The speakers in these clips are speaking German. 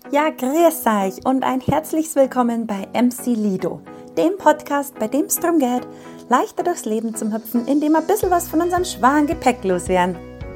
Ja, grüß euch und ein herzliches Willkommen bei MC Lido, dem Podcast, bei dem es darum geht, leichter durchs Leben zu hüpfen, indem wir ein bisschen was von unserem schweren Gepäck loswerden.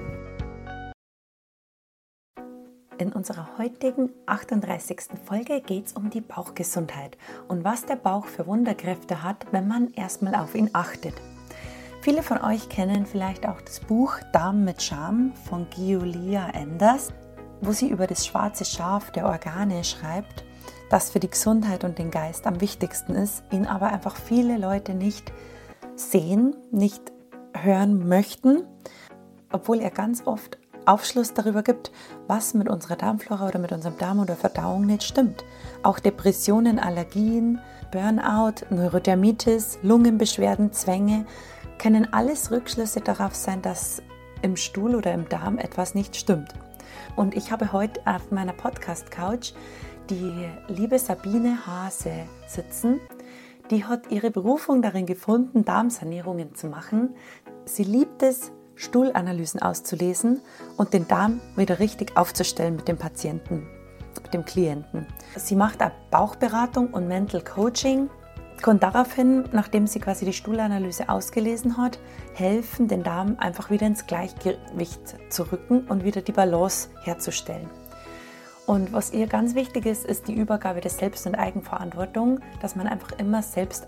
In unserer heutigen 38. Folge geht es um die Bauchgesundheit und was der Bauch für Wunderkräfte hat, wenn man erstmal auf ihn achtet. Viele von euch kennen vielleicht auch das Buch Darm mit Charme von Giulia Enders, wo sie über das schwarze Schaf der Organe schreibt, das für die Gesundheit und den Geist am wichtigsten ist, ihn aber einfach viele Leute nicht sehen, nicht hören möchten, obwohl er ganz oft Aufschluss darüber gibt, was mit unserer Darmflora oder mit unserem Darm oder Verdauung nicht stimmt. Auch Depressionen, Allergien, Burnout, Neurodermitis, Lungenbeschwerden, Zwänge können alles Rückschlüsse darauf sein, dass im Stuhl oder im Darm etwas nicht stimmt. Und ich habe heute auf meiner Podcast-Couch die liebe Sabine Hase sitzen. Die hat ihre Berufung darin gefunden, Darmsanierungen zu machen. Sie liebt es, Stuhlanalysen auszulesen und den Darm wieder richtig aufzustellen mit dem Patienten, mit dem Klienten. Sie macht auch Bauchberatung und Mental Coaching. Und daraufhin, nachdem sie quasi die Stuhlanalyse ausgelesen hat, helfen, den Darm einfach wieder ins Gleichgewicht zu rücken und wieder die Balance herzustellen. Und was ihr ganz wichtig ist, ist die Übergabe der Selbst- und Eigenverantwortung, dass man einfach immer selbst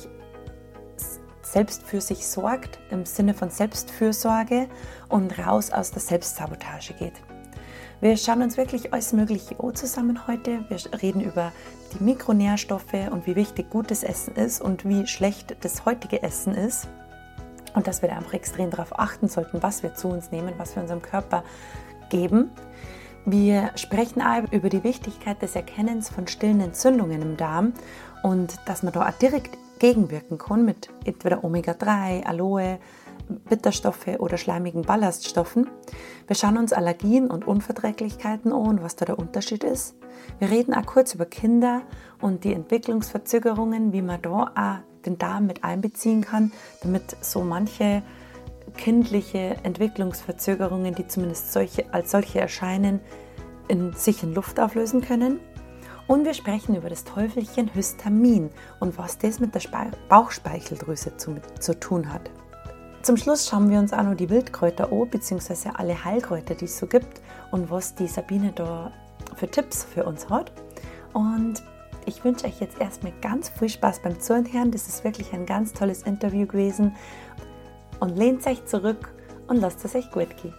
für sich sorgt, im Sinne von Selbstfürsorge und raus aus der Selbstsabotage geht. Wir schauen uns wirklich alles Mögliche an zusammen heute. Wir reden über die Mikronährstoffe und wie wichtig gutes Essen ist und wie schlecht das heutige Essen ist. Und dass wir da einfach extrem darauf achten sollten, was wir zu uns nehmen, was wir unserem Körper geben. Wir sprechen auch über die Wichtigkeit des Erkennens von stillen Entzündungen im Darm und dass man da auch direkt gegenwirken kann mit entweder Omega-3, Aloe, Bitterstoffe oder schleimigen Ballaststoffen. Wir schauen uns Allergien und Unverträglichkeiten an, was da der Unterschied ist. Wir reden auch kurz über Kinder und die Entwicklungsverzögerungen, wie man da auch den Darm mit einbeziehen kann, damit so manche kindliche Entwicklungsverzögerungen, die zumindest als solche erscheinen, sich in Luft auflösen können. Und wir sprechen über das Teufelchen Histamin und was das mit der Bauchspeicheldrüse zu tun hat. Zum Schluss schauen wir uns auch noch die Wildkräuter an, beziehungsweise alle Heilkräuter, die es so gibt und was die Sabine da für Tipps für uns hat. Und ich wünsche euch jetzt erstmal ganz viel Spaß beim Zuhören. Das ist wirklich ein ganz tolles Interview gewesen. Und lehnt euch zurück und lasst es euch gut gehen.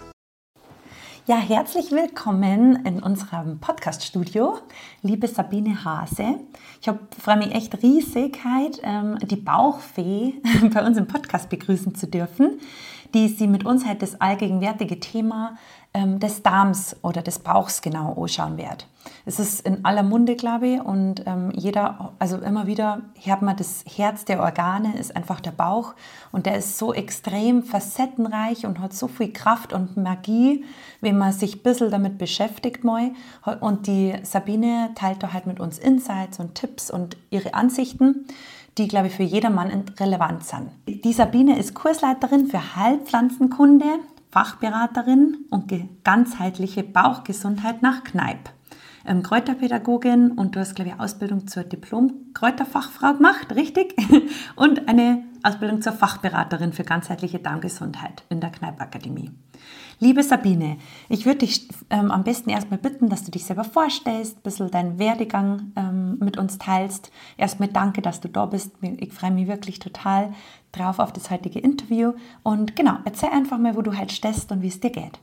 Ja, herzlich willkommen in unserem Podcast-Studio, liebe Sabine Hase. Ich freue mich echt riesig, die Bauchfee bei uns im Podcast begrüßen zu dürfen, die sie mit uns heute das allgegenwärtige Thema des Darms oder des Bauchs genau anschauen wird. Es ist in aller Munde, glaube ich, und immer wieder hört man, das Herz der Organe ist einfach der Bauch und der ist so extrem facettenreich und hat so viel Kraft und Magie, wenn man sich ein bisschen damit beschäftigt mal. Und die Sabine teilt da halt mit uns Insights und Tipps und ihre Ansichten, die, glaube ich, für jedermann relevant sind. Die Sabine ist Kursleiterin für Heilpflanzenkunde, Fachberaterin und ganzheitliche Bauchgesundheit nach Kneipp. Kräuterpädagogin und du hast, glaube ich, Ausbildung zur Diplom-Kräuterfachfrau gemacht, richtig? Und eine Ausbildung zur Fachberaterin für ganzheitliche Darmgesundheit in der Kneipp-Akademie. Liebe Sabine, ich würde dich am besten erstmal bitten, dass du dich selber vorstellst, ein bisschen deinen Werdegang mit uns teilst. Erstmal danke, dass du da bist. Ich freue mich wirklich total drauf auf das heutige Interview. Und genau, erzähl einfach mal, wo du halt stehst und wie es dir geht.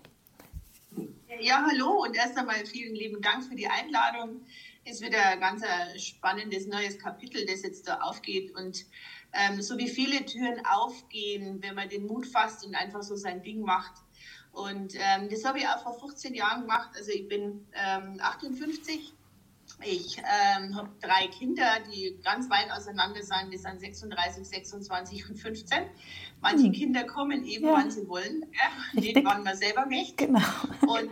Ja, hallo und erst einmal vielen lieben Dank für die Einladung. Ist wieder ein ganz spannendes neues Kapitel, das jetzt da aufgeht. Und so wie viele Türen aufgehen, wenn man den Mut fasst und einfach so sein Ding macht. Und das habe ich auch vor 15 Jahren gemacht. Also ich bin 58. Ich habe 3 Kinder, die ganz weit auseinander sind. Die sind 36, 26 und 15. Manche Kinder kommen eben, wann sie wollen, nicht wann man selber möchte. Genau. Und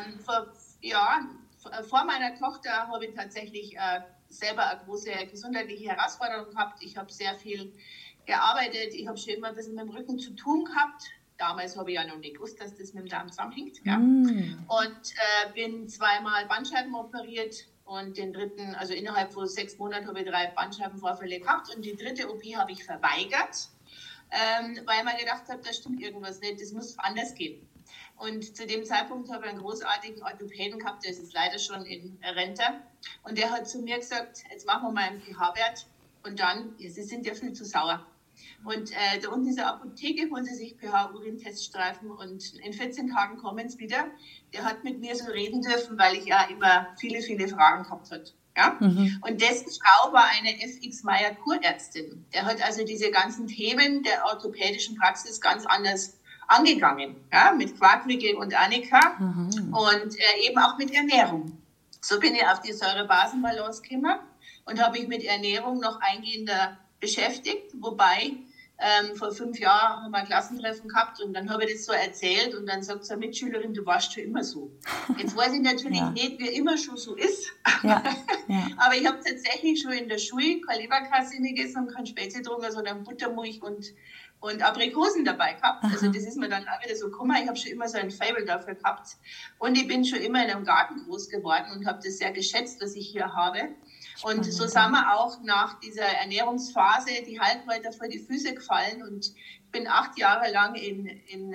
vor meiner Tochter habe ich tatsächlich selber eine große gesundheitliche Herausforderung gehabt. Ich habe sehr viel gearbeitet. Ich habe schon immer ein bisschen mit dem Rücken zu tun gehabt. Damals habe ich ja noch nicht gewusst, dass das mit dem Darm zusammenhängt. Ja. Mm. Und bin 2-mal Bandscheiben operiert und den dritten, also innerhalb von 6 Monaten habe ich 3 Bandscheibenvorfälle gehabt und die dritte OP habe ich verweigert, weil man gedacht hat, da stimmt irgendwas nicht, das muss anders gehen. Und zu dem Zeitpunkt habe ich einen großartigen Orthopäden gehabt, der ist jetzt leider schon in Rente. Und der hat zu mir gesagt, jetzt machen wir mal einen pH-Wert und dann, ja, Sie sind ja viel zu sauer. Und da unten in dieser Apotheke holen Sie sich pH-Urin-Teststreifen und in 14 Tagen kommen Sie wieder. Der hat mit mir so reden dürfen, weil ich ja immer viele, viele Fragen gehabt habe. Ja? Und dessen Frau war eine F.X. Meyer Kurärztin. Der hat also diese ganzen Themen der orthopädischen Praxis ganz anders angegangen, ja, mit Quarkwickel und Annika und eben auch mit Ernährung. So bin ich auf die Säure-Basen-Balance gekommen und habe mich mit Ernährung noch eingehender beschäftigt, wobei vor 5 Jahren haben wir ein Klassentreffen gehabt und dann habe ich das so erzählt und dann sagt so eine Mitschülerin, du warst schon immer so. Jetzt weiß ich natürlich nicht, wie immer schon so ist, aber ich habe tatsächlich schon in der Schule keine Leberkassine gegessen und kein Spätzle, sondern Buttermilch und Aprikosen dabei gehabt. Also das ist mir dann auch wieder so gekommen. Ich habe schon immer so ein Faible dafür gehabt. Und ich bin schon immer in einem Garten groß geworden und habe das sehr geschätzt, was ich hier habe. Und so sind wir auch nach dieser Ernährungsphase die Halbleiter vor die Füße gefallen und bin 8 Jahre lang in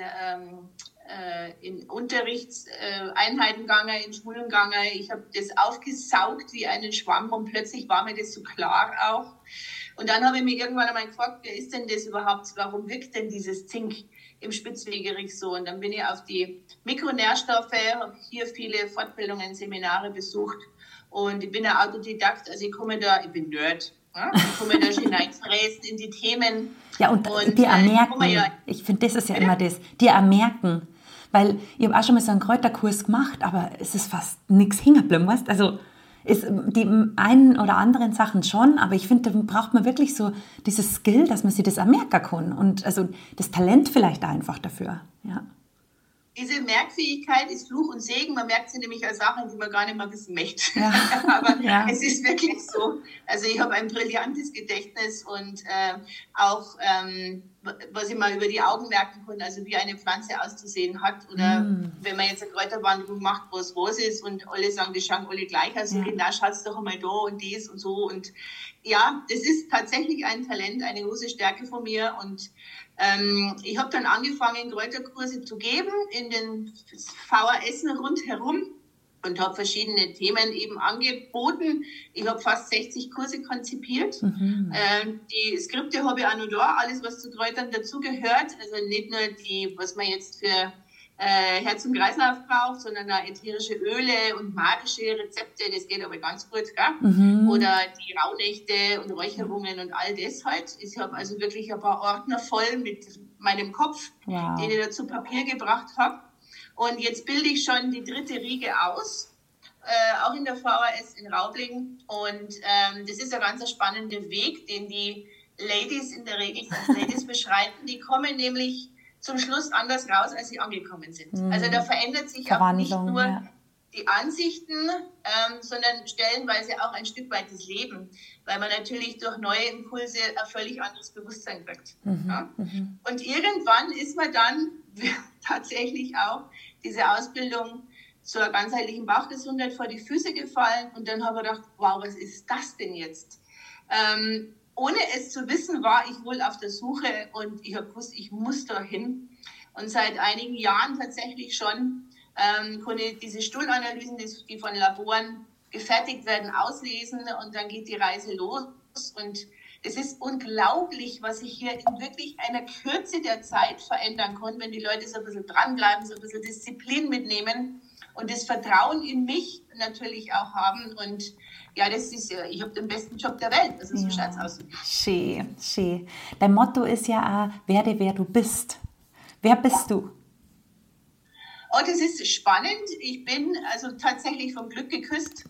Unterrichtseinheiten gegangen, in Schulen gegangen. Ich habe das aufgesaugt wie einen Schwamm und plötzlich war mir das so klar auch. Und dann habe ich mich irgendwann einmal gefragt, wer ist denn das überhaupt? Warum wirkt denn dieses Zink im Spitzwegerich so? Und dann bin ich auf die Mikronährstoffe, habe hier viele Fortbildungen, Seminare besucht und ich bin ein Autodidakt, also ich bin Nerd. Ja? Ich komme da schon hineinfräsen in die Themen. Ja, und die ermerken, ich finde, das ist ja immer das, die ermerken. Weil ich habe auch schon mal so einen Kräuterkurs gemacht, aber es ist fast nichts hängen geblieben, weißt? Also ist die einen oder anderen Sachen schon, aber ich finde, da braucht man wirklich so dieses Skill, dass man sich das ermerken kann und also das Talent vielleicht einfach dafür. Ja. Diese Merkfähigkeit ist Fluch und Segen. Man merkt sie nämlich als Sachen, die man gar nicht mal wissen möchte. Ja. Aber es ist wirklich so. Also ich habe ein brillantes Gedächtnis und auch, was ich mal über die Augen merken kann, also wie eine Pflanze auszusehen hat. Oder wenn man jetzt eine Kräuterwanderung macht, wo es rot ist und alle sagen, die schauen alle gleich aus. Und na, schaut's doch einmal da und dies und so. Und ja, das ist tatsächlich ein Talent, eine große Stärke von mir. Und ich habe dann angefangen, Kräuterkurse zu geben in den VHS rundherum und habe verschiedene Themen eben angeboten. Ich habe fast 60 Kurse konzipiert. Die Skripte habe ich auch noch da, alles was zu Kräutern dazugehört. Also nicht nur die, was man jetzt für Herz- und Kreislauf braucht, sondern auch ätherische Öle und magische Rezepte, das geht aber ganz gut, gell? Oder die Rauhnächte und Räucherungen und all das halt. Ich habe also wirklich ein paar Ordner voll mit meinem Kopf, den ich da zu Papier gebracht habe. Und jetzt bilde ich schon die 3. Riege aus, auch in der VHS in Raublingen. Und das ist ein ganz spannender Weg, den die Ladies in der Regel als Ladies beschreiten. Die kommen nämlich zum Schluss anders raus, als sie angekommen sind. Also da verändert sich auch nicht nur die Ansichten, sondern stellenweise auch ein Stück weit das Leben, weil man natürlich durch neue Impulse ein völlig anderes Bewusstsein kriegt. Ja? Und irgendwann ist man dann tatsächlich auch diese Ausbildung zur ganzheitlichen Bauchgesundheit vor die Füße gefallen und dann habe ich gedacht, wow, was ist das denn jetzt? Ohne es zu wissen, war ich wohl auf der Suche und ich habe gewusst, ich muss da hin. Und seit einigen Jahren tatsächlich schon konnte ich diese Stuhlanalysen, die von Laboren gefertigt werden, auslesen und dann geht die Reise los. Und es ist unglaublich, was ich hier in wirklich einer Kürze der Zeit verändern kann, wenn die Leute so ein bisschen dranbleiben, so ein bisschen Disziplin mitnehmen und das Vertrauen in mich natürlich auch haben. Und ja, das ist, ich habe den besten Job der Welt. Also so schaut's aus. Schön, schön. Dein Motto ist ja auch, werde wer du bist. Wer bist du? Oh, das ist spannend. Ich bin also tatsächlich vom Glück geküsst.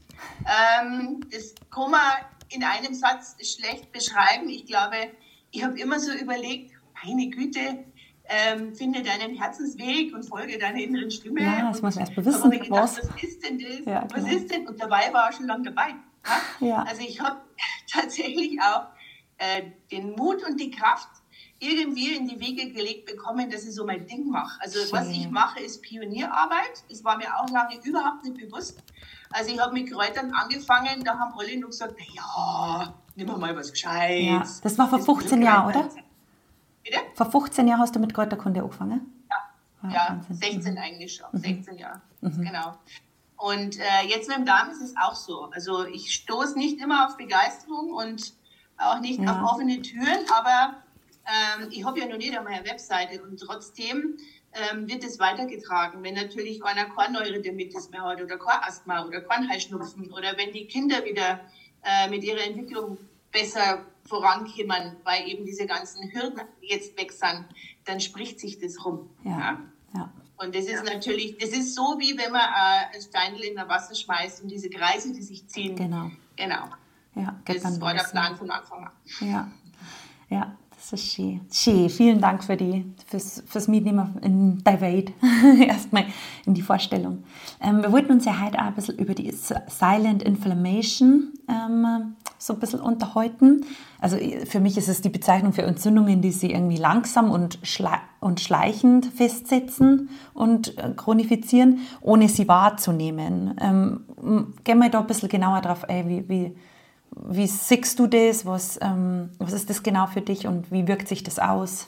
Das kann man in einem Satz schlecht beschreiben. Ich glaube, ich habe immer so überlegt, meine Güte, finde deinen Herzensweg und folge deiner inneren Stimme. Ja, das muss man erst mal wissen. Aber ich gedacht, was ist denn das? Ja, was ist denn? Und dabei war ich schon lange dabei. Ja? Ja. Also ich habe tatsächlich auch den Mut und die Kraft, irgendwie in die Wege gelegt bekommen, dass ich so mein Ding mache. Also Schön. was ich mache, ist Pionierarbeit. Das war mir auch lange überhaupt nicht bewusst. Also ich habe mit Kräutern angefangen, da haben alle nur gesagt, ja, nimm mal was Gescheites. Ja, das war vor 15 Jahren, oder? Bitte? Vor 15 Jahren hast du mit Kräuterkunde angefangen? Ja, 16 eigentlich schon, 16 Jahre, genau. Und jetzt mit dem Darm ist es auch so. Also ich stoße nicht immer auf Begeisterung und auch nicht auf offene Türen, aber ich habe ja noch nicht einmal eine Webseite und trotzdem wird es weitergetragen. Wenn natürlich einer keine Neurodermitis mehr hat oder kein Asthma oder kein Heuschnupfen oder wenn die Kinder wieder mit ihrer Entwicklung besser vorankommen, weil eben diese ganzen Hürden jetzt weg sind, dann spricht sich das rum. Ja. Und das ist natürlich, das ist so, wie wenn man ein Steinl in das Wasser schmeißt und diese Kreise, die sich ziehen. Genau. Ja, das war der Plan von Anfang an. Ja, das ist schön. Schön. Vielen Dank fürs Mitnehmen in die Welt. Erstmal in die Vorstellung. Wir wollten uns ja heute auch ein bisschen über die Silent Inflammation so ein bisschen unterhalten. Also für mich ist es die Bezeichnung für Entzündungen, die sich irgendwie langsam und schleichend festsetzen und chronifizieren, ohne sie wahrzunehmen. Gehen wir da ein bisschen genauer drauf ein, wie siehst du das? Was ist das genau für dich und wie wirkt sich das aus?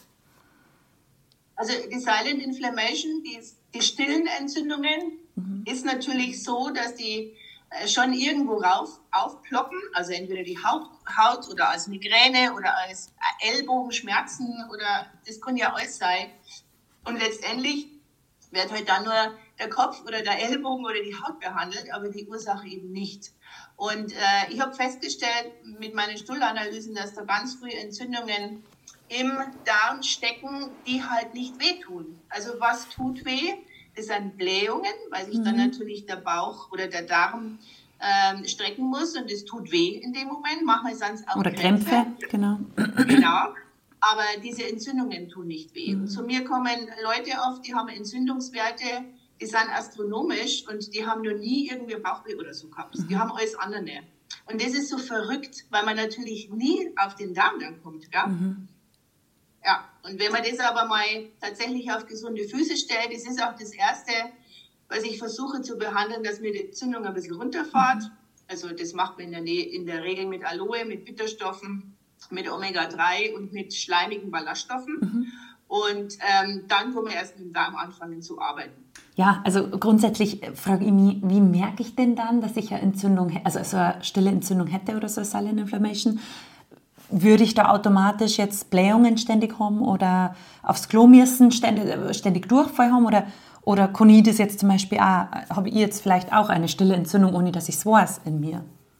Also die Silent Inflammation, die stillen Entzündungen, ist natürlich so, dass die schon irgendwo aufploppen, also entweder die Haut oder als Migräne oder als Ellbogenschmerzen oder das kann ja alles sein. Und letztendlich wird halt dann nur der Kopf oder der Ellbogen oder die Haut behandelt, aber die Ursache eben nicht. Und ich habe festgestellt mit meinen Stuhlanalysen, dass da ganz früh Entzündungen im Darm stecken, die halt nicht wehtun. Also was tut weh? Das sind Blähungen, weil sich dann natürlich der Bauch oder der Darm strecken muss und es tut weh in dem Moment. Manchmal sind es auch oder Krämpfe. Genau. Aber diese Entzündungen tun nicht weh. Und zu mir kommen Leute oft, die haben Entzündungswerte, die sind astronomisch und die haben noch nie irgendwie Bauchweh oder so gehabt. Die haben alles andere. Und das ist so verrückt, weil man natürlich nie auf den Darm dann kommt. Gell? Ja, und wenn man das aber mal tatsächlich auf gesunde Füße stellt, das ist auch das Erste, was ich versuche zu behandeln, dass mir die Entzündung ein bisschen runterfährt. Also das macht man in der Regel mit Aloe, mit Bitterstoffen, mit Omega-3 und mit schleimigen Ballaststoffen. Und dann können wir erst mit dem Darm anfangen zu arbeiten. Ja, also grundsätzlich frage ich mich, wie merke ich denn dann, dass ich eine Entzündung, also so eine stille Entzündung hätte oder so eine Silent Inflammation? Würde ich da automatisch jetzt Blähungen ständig haben oder aufs Klo müssen, ständig Durchfall haben oder kann ich das jetzt zum Beispiel auch, habe ich jetzt vielleicht auch eine stille Entzündung, ohne dass ich es weiß in mir?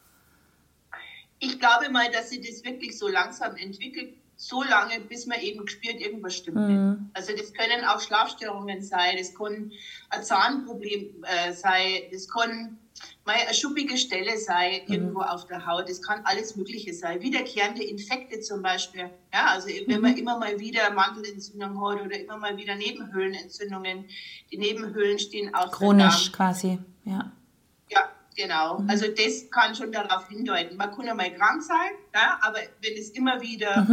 Ich glaube mal, dass sich das wirklich so langsam entwickelt, so lange, bis man eben spürt, irgendwas stimmt nicht. Also das können auch Schlafstörungen sein, das kann ein Zahnproblem sein, das kann mal eine schuppige Stelle sein, irgendwo auf der Haut, das kann alles Mögliche sein. Wiederkehrende Infekte zum Beispiel, ja, also wenn man immer mal wieder Mandelentzündung hat oder immer mal wieder Nebenhöhlenentzündungen, die Nebenhöhlen stehen auf chronisch quasi, ja. Ja, genau. Also das kann schon darauf hindeuten. Man kann ja mal krank sein, ja, aber wenn es immer wieder,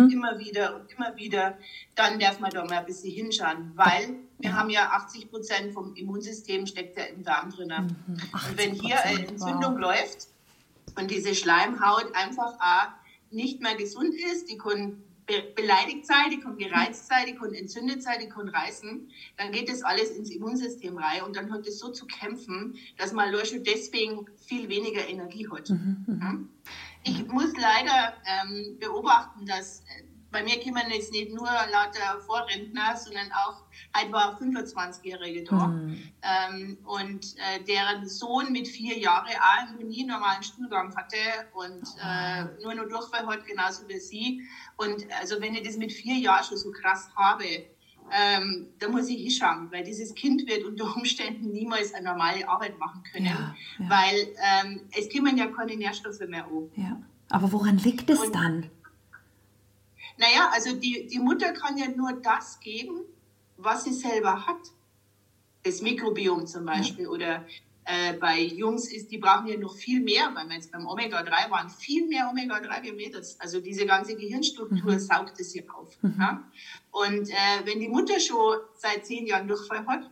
dann darf man da mal ein bisschen hinschauen, weil wir haben ja 80% vom Immunsystem steckt ja im Darm drin. Und wenn hier eine Entzündung läuft und diese Schleimhaut einfach auch nicht mehr gesund ist, die kann beleidigt sein, die kann gereizt sein, die kann entzündet sein, die kann reißen, dann geht das alles ins Immunsystem rein und dann hat es so zu kämpfen, dass man schon deswegen viel weniger Energie hat. Ich muss leider beobachten, dass bei mir kommen jetzt nicht nur lauter Vorrentner, sondern auch, halt war 25-Jährige da. Und deren Sohn mit 4 Jahren auch nie einen normalen Stuhlgang hatte und nur noch Durchfall hat, genauso wie sie. Und also wenn ich das mit 4 Jahren schon so krass habe, da muss ich hinschauen, weil dieses Kind wird unter Umständen niemals eine normale Arbeit machen können, weil es kommen ja keine Nährstoffe mehr an. Ja. Aber woran liegt es dann? Naja, also die Mutter kann ja nur das geben, was sie selber hat. Das Mikrobiom zum Beispiel oder bei Jungs ist, die brauchen ja noch viel mehr, weil wir jetzt beim Omega-3 waren, viel mehr Omega-3 wie Mädels. Also diese ganze Gehirnstruktur saugt es hier auf. Ja? Und wenn die Mutter schon seit 10 Jahren Durchfall hat,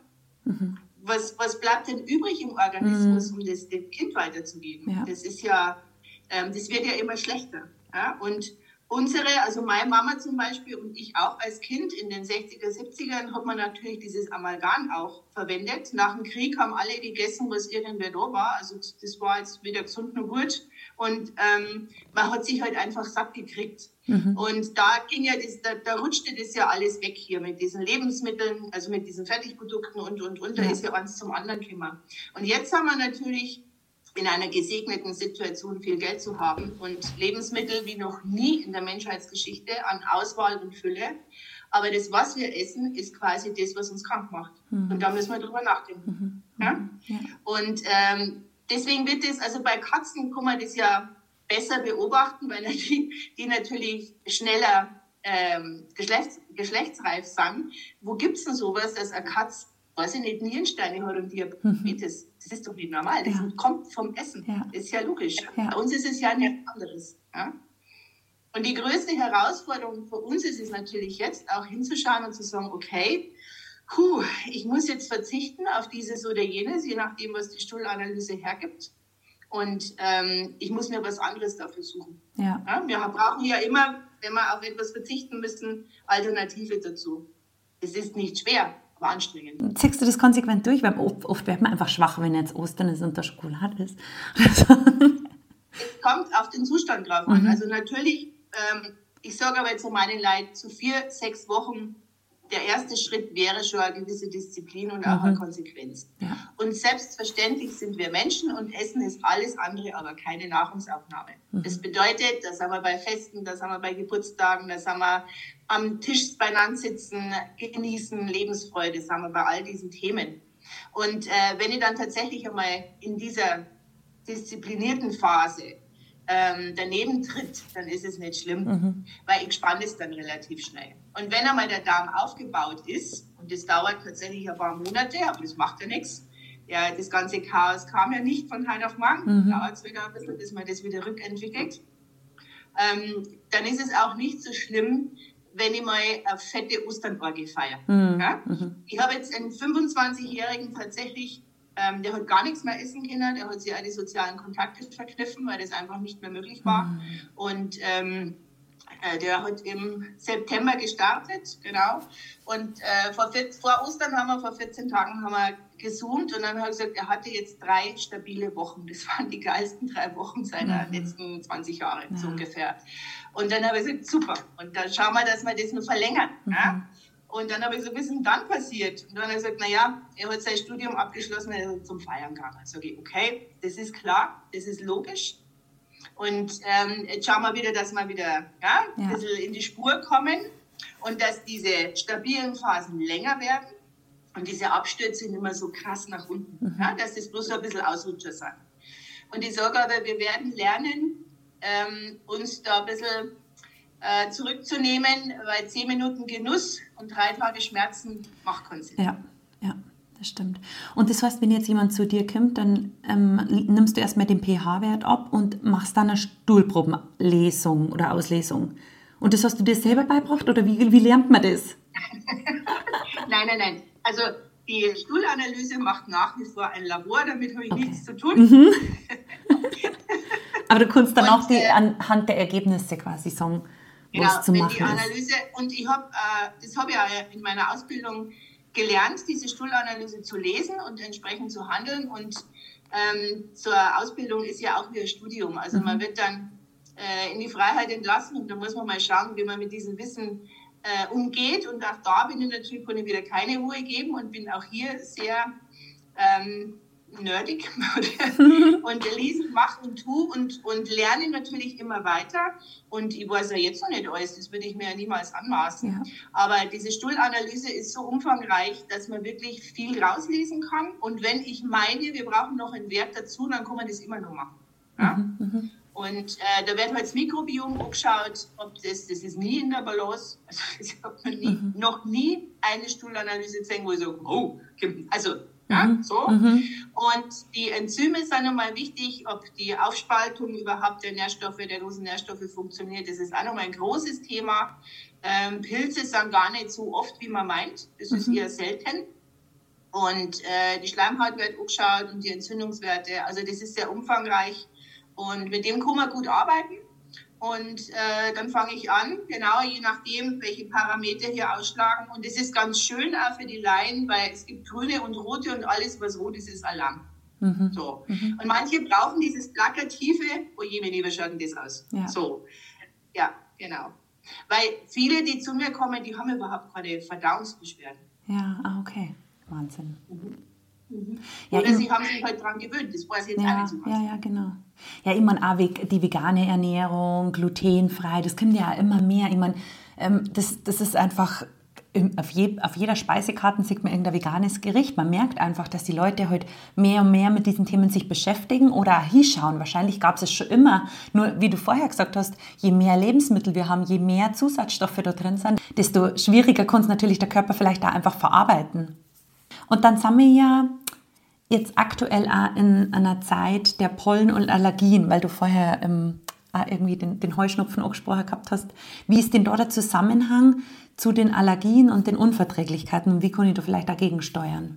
was bleibt denn übrig im Organismus, um das dem Kind weiterzugeben? Ja. Das ist ja, das wird ja immer schlechter. Ja? Und also meine Mama zum Beispiel und ich auch als Kind in den 60er, 70ern hat man natürlich dieses Amalgam auch verwendet. Nach dem Krieg haben alle gegessen, was irgendwer da war. Also das war jetzt weder gesund noch gut. Und man hat sich halt einfach satt gekriegt. Und da ging ja da rutschte das ja alles weg hier mit diesen Lebensmitteln, also mit diesen Fertigprodukten und. Da ist ja eins zum anderen gekommen. Und jetzt haben wir natürlich in einer gesegneten Situation viel Geld zu haben und Lebensmittel wie noch nie in der Menschheitsgeschichte an Auswahl und Fülle. Aber das, was wir essen, ist quasi das, was uns krank macht. Und da müssen wir drüber nachdenken. Ja? Und deswegen wird es, also bei Katzen kann man das ja besser beobachten, weil die natürlich schneller geschlechtsreif sind. Wo gibt es denn sowas, dass eine Katze, weiß ich nicht, Nierensteine hat und Diabetes? Das ist doch nicht normal. Das kommt vom Essen. Ja. Das ist ja logisch. Ja. Bei uns ist es ja nichts anderes. Ja? Und die größte Herausforderung für uns ist es natürlich jetzt auch hinzuschauen und zu sagen, okay, ich muss jetzt verzichten auf dieses oder jenes, je nachdem, was die Stuhlanalyse hergibt. Und ich muss mir was anderes dafür suchen. Ja. Ja, wir brauchen ja immer, wenn wir auf etwas verzichten müssen, Alternative dazu. Es ist nicht schwer, aber anstrengend. Ziehst du das konsequent durch? Weil oft wird man einfach schwach, wenn jetzt Ostern ist und der Schokolade ist. Es kommt auf den Zustand drauf an. Also natürlich, ich sage aber jetzt so meinen Leid, zu 4-6 Wochen, der erste Schritt wäre schon eine gewisse Disziplin und auch eine Konsequenz. Ja. Und selbstverständlich sind wir Menschen und Essen ist alles andere, aber keine Nahrungsaufnahme. Das bedeutet, da sind wir bei Festen, da sind wir bei Geburtstagen, da sind wir am Tisch beieinander sitzen, genießen, Lebensfreude, sind wir bei all diesen Themen. Und wenn ich dann tatsächlich einmal in dieser disziplinierten Phase daneben tritt, dann ist es nicht schlimm, weil ich spanne es dann relativ schnell. Und wenn einmal der Darm aufgebaut ist, und das dauert tatsächlich ein paar Monate, aber das macht ja nichts, ja, das ganze Chaos kam ja nicht von heute auf morgen, dauert es wieder ein bisschen, bis man das wieder rückentwickelt, dann ist es auch nicht so schlimm, wenn ich mal eine fette Osternorgie feiere. Ja? Ich habe jetzt einen 25-Jährigen tatsächlich, der hat gar nichts mehr essen können, der hat sich auch die sozialen Kontakte verkniffen, weil das einfach nicht mehr möglich war. Und der hat im September gestartet, genau. Und vor Ostern vor 14 Tagen haben wir gezoomt und dann hat er gesagt, er hatte jetzt 3 stabile Wochen. Das waren die geilsten 3 Wochen seiner letzten 20 Jahre, so ungefähr. Und dann habe ich gesagt, super. Und dann schauen wir, dass wir das noch verlängern. Ja? Und dann habe ich gesagt, was ist denn dann passiert? Und dann habe ich gesagt, naja, er hat sein Studium abgeschlossen, er ist zum Feiern gegangen. Dann sage ich, okay, das ist klar, das ist logisch. Und jetzt schauen wir wieder, dass wir wieder ein bisschen in die Spur kommen und dass diese stabilen Phasen länger werden und diese Abstürze nicht mehr so krass nach unten, dass das bloß so ein bisschen Ausrutscher sind. Und ich sage aber, wir werden lernen, uns da ein bisschen zurückzunehmen, weil 10 Minuten Genuss und 3 Tage Schmerzen macht keinen Sinn. Ja, das stimmt. Und das heißt, wenn jetzt jemand zu dir kommt, dann nimmst du erstmal den pH-Wert ab und machst dann eine Stuhlprobenlesung oder Auslesung. Und das hast du dir selber beigebracht oder wie lernt man das? Nein. Also die Stuhlanalyse macht nach wie vor ein Labor, damit habe ich nichts zu tun. Aber du kannst dann auch anhand der Ergebnisse quasi sagen, was zu machen die Analyse, ist. Und ich habe, das habe ich ja in meiner Ausbildung gelernt, diese Stuhlanalyse zu lesen und entsprechend zu handeln. Und zur Ausbildung ist ja auch wie ein Studium. Also man wird dann in die Freiheit entlassen und da muss man mal schauen, wie man mit diesem Wissen umgeht. Und auch da kann ich wieder keine Ruhe geben und bin auch hier sehr nerdig und lesen, mache und tue und lerne natürlich immer weiter. Und ich weiß ja jetzt noch nicht alles, das würde ich mir ja niemals anmaßen. Ja. Aber diese Stuhlanalyse ist so umfangreich, dass man wirklich viel rauslesen kann. Und wenn ich meine, wir brauchen noch einen Wert dazu, dann kann man das immer noch machen. Ja? Und da wird halt das Mikrobiom angeschaut, das ist nie in der Balance. Also das hat man noch nie eine Stuhlanalyse gesehen, wo ich sage, also Ja, so. Und die Enzyme sind nochmal wichtig, ob die Aufspaltung überhaupt der Nährstoffe, der losen Nährstoffe funktioniert. Das ist auch nochmal ein großes Thema. Pilze sind gar nicht so oft, wie man meint. Das ist eher selten. Und die Schleimhaut wird angeschaut und die Entzündungswerte. Also das ist sehr umfangreich. Und mit dem kann man gut arbeiten. Und dann fange ich an, genau je nachdem, welche Parameter hier ausschlagen. Und das ist ganz schön auch für die Laien, weil es gibt grüne und rote und alles, was rot ist, ist Alarm. So. Und manche brauchen dieses plakative, oh je, wie schaut denn das aus? Ja. So, ja, genau. Weil viele, die zu mir kommen, die haben überhaupt keine Verdauungsbeschwerden. Ja, okay. Wahnsinn. Ja, oder sie haben sich halt daran gewöhnt, das weiß ich jetzt auch nicht so ganz. Ja, genau. Ja, ich meine, auch die vegane Ernährung, glutenfrei, das kommt ja immer mehr. Ich meine, das ist einfach, auf jeder Speisekarte sieht man irgendein veganes Gericht. Man merkt einfach, dass die Leute heute mehr und mehr mit diesen Themen sich beschäftigen oder auch hinschauen. Wahrscheinlich gab es es schon immer. Nur, wie du vorher gesagt hast, je mehr Lebensmittel wir haben, je mehr Zusatzstoffe da drin sind, desto schwieriger kann es natürlich der Körper vielleicht auch einfach verarbeiten. Und dann sind wir ja jetzt aktuell auch in einer Zeit der Pollen und Allergien, weil du vorher auch irgendwie den Heuschnupfen angesprochen gehabt hast. Wie ist denn da der Zusammenhang zu den Allergien und den Unverträglichkeiten und wie kann ich da vielleicht dagegen steuern?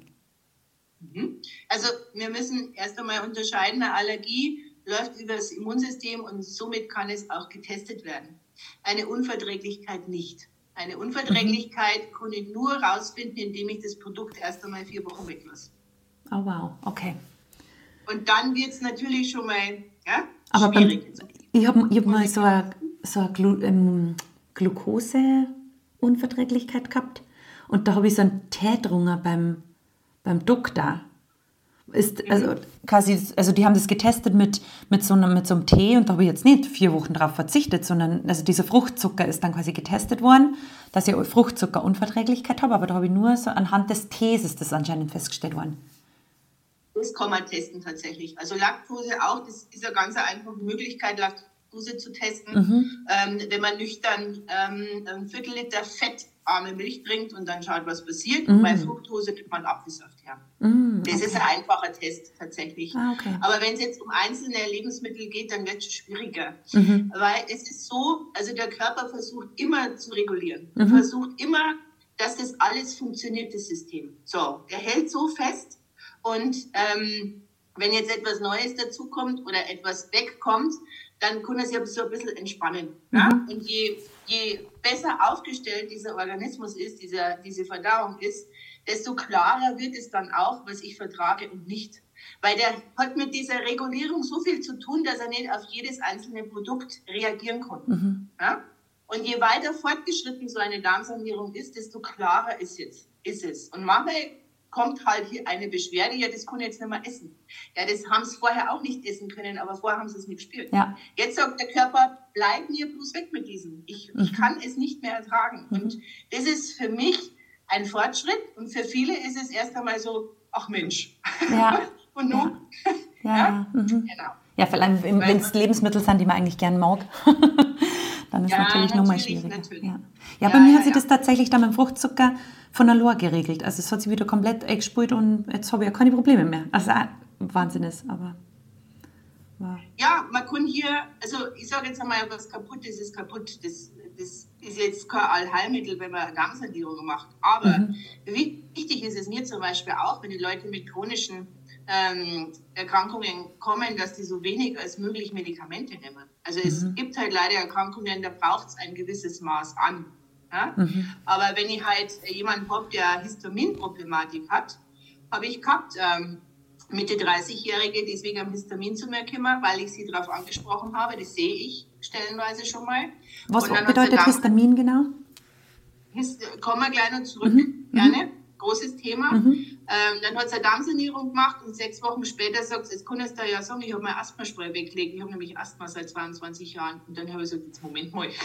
Also wir müssen erst einmal unterscheiden, eine Allergie läuft über das Immunsystem und somit kann es auch getestet werden. Eine Unverträglichkeit nicht. Eine Unverträglichkeit kann ich nur rausfinden, indem ich das Produkt erst einmal 4 Wochen weglasse. Oh wow, okay. Und dann wird es natürlich schon mal schwierig. Ich hab mal so eine Glucose-Unverträglichkeit gehabt und da habe ich so einen Tee getrunken beim Doktor. Also die haben das getestet mit so einem Tee und da habe ich jetzt nicht 4 Wochen drauf verzichtet, sondern also dieser Fruchtzucker ist dann quasi getestet worden, dass ich Fruchtzuckerunverträglichkeit habe, aber da habe ich nur so anhand des Tees ist das anscheinend festgestellt worden. Das kann man testen tatsächlich. Also Laktose auch, das ist eine ganz einfache Möglichkeit, Laktose zu testen. Wenn man nüchtern 1/4 Liter fettarme Milch trinkt und dann schaut, was passiert. Und bei Fructose nimmt man Apfelsaft her. Das ist ein einfacher Test tatsächlich. Okay. Aber wenn es jetzt um einzelne Lebensmittel geht, dann wird es schwieriger. Weil es ist so, also der Körper versucht immer zu regulieren. Er versucht immer, dass das alles funktioniert, das System. So, er hält so fest. Und wenn jetzt etwas Neues dazukommt oder etwas wegkommt, dann kann er sich so ein bisschen entspannen. Ja? Und je besser aufgestellt dieser Organismus ist, diese Verdauung ist, desto klarer wird es dann auch, was ich vertrage und nicht. Weil der hat mit dieser Regulierung so viel zu tun, dass er nicht auf jedes einzelne Produkt reagieren kann. Ja? Und je weiter fortgeschritten so eine Darmsanierung ist, desto klarer ist es. Und manchmal kommt halt hier eine Beschwerde, ja, das kann ich jetzt nicht mehr essen. Ja, das haben sie vorher auch nicht essen können, aber vorher haben sie es nicht gespürt. Ja. Jetzt sagt der Körper, bleib mir bloß weg mit diesem. Ich kann es nicht mehr ertragen. Und das ist für mich ein Fortschritt und für viele ist es erst einmal so, ach Mensch. Ja. Und nun? Ja. Genau. Ja, vor allem, wenn es Lebensmittel sind, die man eigentlich gern mag, dann ist natürlich nochmal schwieriger. Ja, bei mir hat sich das tatsächlich dann mit dem Fruchtzucker von allein geregelt. Also es hat sich wieder komplett eingespült und jetzt habe ich ja keine Probleme mehr. Also Wahnsinn ist, aber... Ja, man kann hier, also ich sage jetzt einmal, was kaputt ist, ist kaputt. Das ist jetzt kein Allheilmittel, wenn man eine Darmsanierung macht. Aber wichtig ist es mir zum Beispiel auch, wenn die Leute mit chronischen Erkrankungen kommen, dass die so wenig als möglich Medikamente nehmen. Also es gibt halt leider Erkrankungen, da braucht es ein gewisses Maß an. Ja? Aber wenn ich halt jemanden habe, der Histaminproblematik hat, habe ich gehabt, Mitte 30-Jährige, die wegen am Histamin zu mir kommen, weil ich sie darauf angesprochen habe. Das sehe ich stellenweise schon mal. Was bedeutet Histamin genau? Kommen wir gleich noch zurück, gerne. Großes Thema. Dann hat sie eine Darmsanierung gemacht und 6 Wochen später sagt sie, jetzt kann ich es da ja sagen, ich habe mein Asthmaspray weggelegt. Ich habe nämlich Asthma seit 22 Jahren. Und dann habe ich gesagt, jetzt Moment mal.